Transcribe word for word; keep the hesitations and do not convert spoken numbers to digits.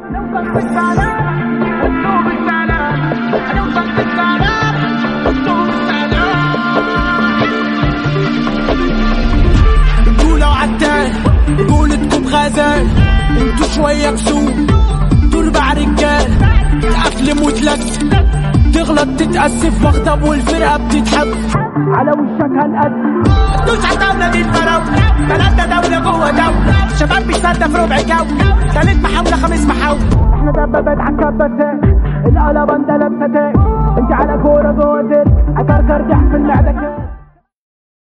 نوصل بالسلام ونتوب السلام، نوصل بالسلام ونتوب السلام. قولوا عالتاني قولتكم غزال، انتو شوية كسوب دول مع رجال، تأفلم وتلف تغلط تتأسف بغضب والفرقة بتتحب على وشك هالقد. دوس عالدولة دي الفراولة، تلاتة دولة جوه دولة، شباب مش سادة في ربع جولة، تالت محاولة خامس محاولة. احنا دبابات عالكباسات، القلبان ده لابسة تاج، انت على كورة جوه زر، عكركر ضحك في المعدة.